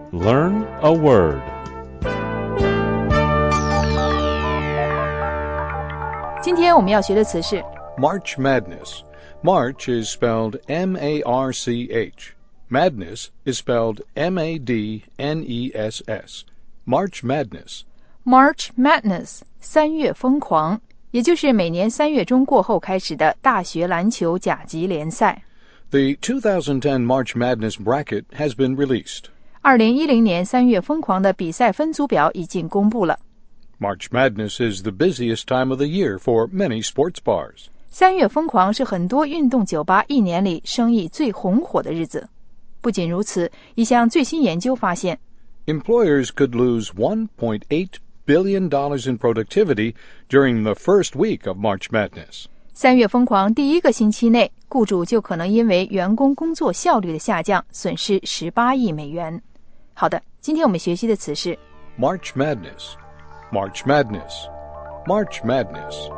Learn a word. 今天我们要学的词是 March Madness. March is spelled M-A-R-C-H. Madness is spelled M-A-D-N-E-S-S. March Madness. March Madness 3月疯狂，也就是每年3月中过后开始的大学篮球甲级联赛。 The 2010 March Madness bracket has been released. 2010年3月疯狂的比赛分组表已经公布了。 March Madness is the busiest time of the year for many sports bars. 3月疯狂是很多运动酒吧一年里生意最红火的日子。不仅如此，一项最新研究发现 Employers could lose $1.8 billion in productivity during the first week of March Madness. 3月疯狂第一个星期内，雇主就可能因为员工工作效率的下降，损失18亿美元。好的，今天我们学习的词是 March Madness. March Madness. March Madness.